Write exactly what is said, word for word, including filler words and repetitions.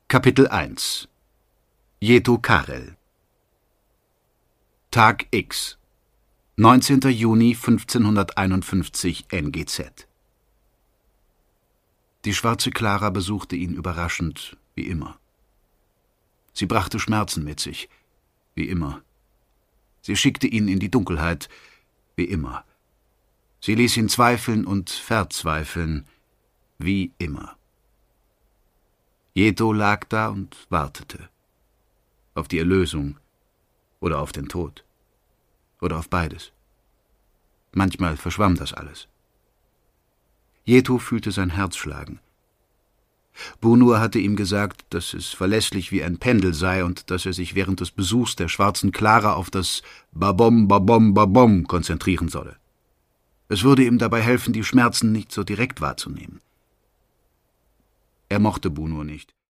Kapitel eins Jeto Karel Tag X neunzehnter Juni fünfzehnhunderteinundfünfzig N G Z. Die schwarze Klara besuchte ihn überraschend, wie immer. Sie brachte Schmerzen mit sich, wie immer. Sie schickte ihn in die Dunkelheit, wie immer. Sie ließ ihn zweifeln und verzweifeln, wie immer. Jeto lag da und wartete. Auf die Erlösung oder auf den Tod. Oder auf beides. Manchmal verschwamm das alles. Jeto fühlte sein Herz schlagen. Bunur hatte ihm gesagt, dass es verlässlich wie ein Pendel sei und dass er sich während des Besuchs der schwarzen Klara auf das Babom, Babom, Babom konzentrieren solle. Es würde ihm dabei helfen, die Schmerzen nicht so direkt wahrzunehmen. Er mochte Bunur nicht.